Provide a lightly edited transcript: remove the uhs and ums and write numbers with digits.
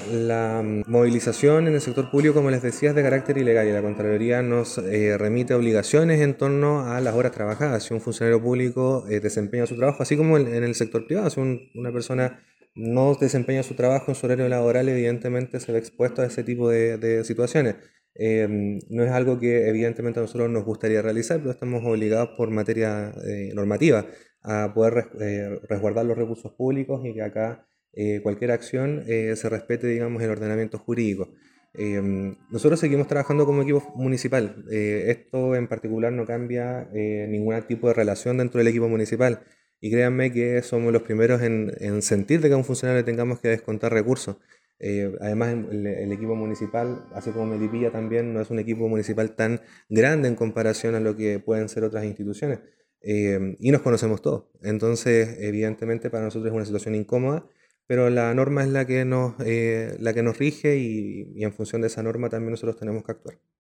La movilización en el sector público, como les decía, es de carácter ilegal y la Contraloría nos remite obligaciones en torno a las horas trabajadas. Si un funcionario público desempeña su trabajo, así como en el sector privado, si una persona no desempeña su trabajo en su horario laboral, evidentemente se ve expuesto a ese tipo de situaciones. No es algo que evidentemente a nosotros nos gustaría realizar, pero estamos obligados por materia normativa a poder resguardar los recursos públicos y que acá cualquier acción se respete, digamos, el ordenamiento jurídico. Nosotros seguimos trabajando como equipo municipal. Esto en particular no cambia ningún tipo de relación dentro del equipo municipal. Y créanme que somos los primeros en sentir de que a un funcionario le tengamos que descontar recursos. Además, el equipo municipal, así como Melipilla también, no es un equipo municipal tan grande en comparación a lo que pueden ser otras instituciones. Y nos conocemos todos. Entonces, evidentemente, para nosotros es una situación incómoda, pero la norma es la que nos rige y en función de esa norma también nosotros tenemos que actuar.